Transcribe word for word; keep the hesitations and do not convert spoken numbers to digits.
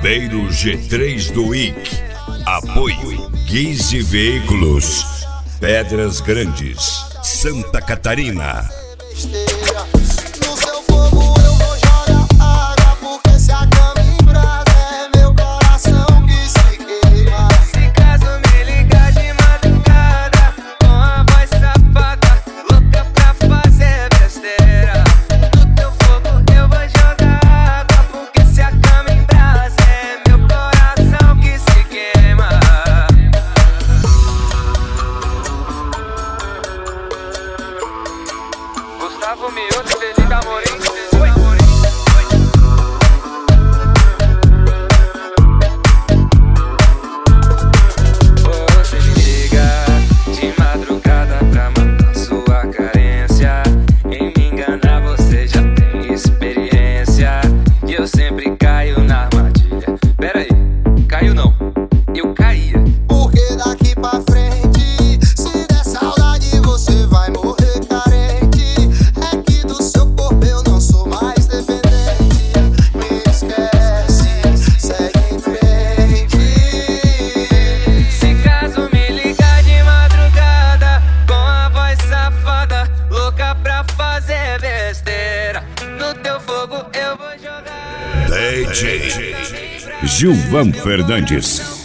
Primeiro G três do I C. Apoio Guise Veículos, Pedras Grandes, Santa Catarina. Gustavo Mioto, Felipe Amorim. Você me liga de madrugada pra matar sua carência. Em me enganar você já tem experiência. E eu sempre caio na armadilha. Pera aí, caiu não, eu caía. Porque daqui pra frente, se der saudade você vai morrer. D J Gilvan Fernandes.